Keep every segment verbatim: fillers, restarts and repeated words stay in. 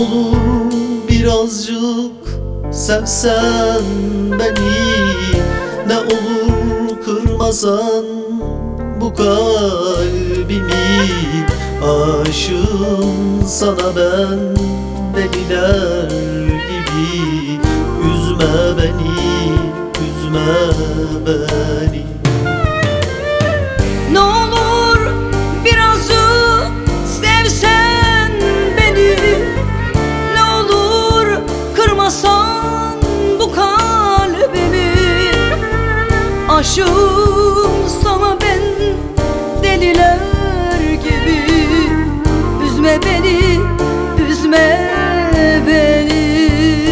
olur birazcık sevsen beni, ne olur kırmasan bu kalbimi. Aşığım sana ben deliler gibi, üzme beni, üzme beni. Ne olur birazcık sevsen beni, ne olur kırmasan bu kalbimi. Aşığım sana ben deliler gibi, üzme beni, üzme beni.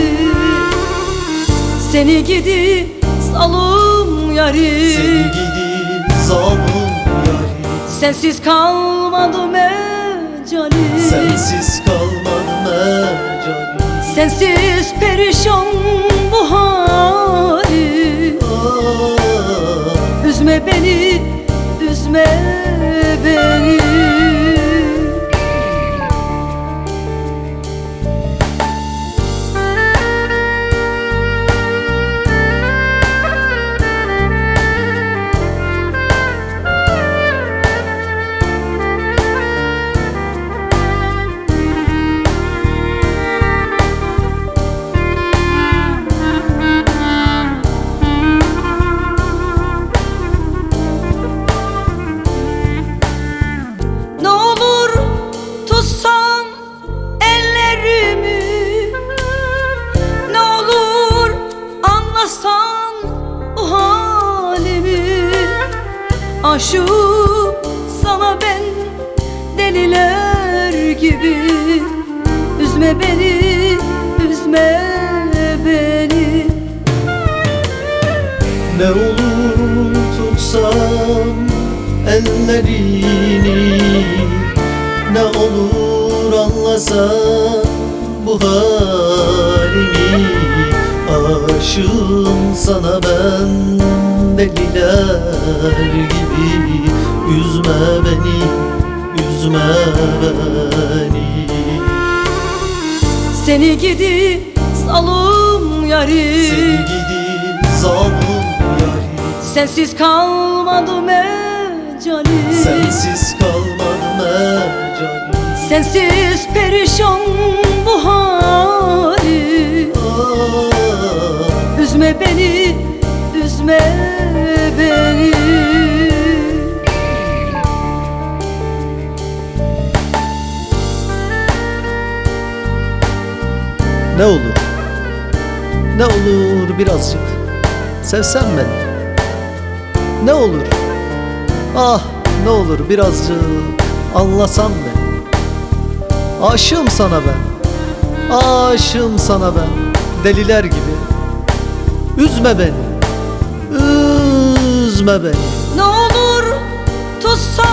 Seni gidi zalim yarim, Seni gidi zalim yarim, sensiz kalmadım ecalim. sensiz kalmadım ecalim. Sensiz perişan bu halim. Ah, Üzme beni, üzme beni. Ne olur tutsan ellerimi, ne olur anlasan bu halimi. Aşığım sana ben deliler gibi, üzme beni, üzme beni. ne olur tutsan ellerini, ne olur anlasan bu halimi. Aşığım sana ben deliler gibi, üzme beni, üzme beni. Seni gidi zalim yarim, Seni gidi zalim yarim, sensiz kalmadım ecalim. sensiz kalmadım ecalim. Sensiz perişan bu halim. Ah, Üzme beni, üzme beni. ne olur, ne olur birazcık sevsen beni, ne olur, ah ne olur birazcık anlasan beni. Aşığım sana ben, aşığım sana ben deliler gibi, üzme beni, üzme beni. Ne olur tutsan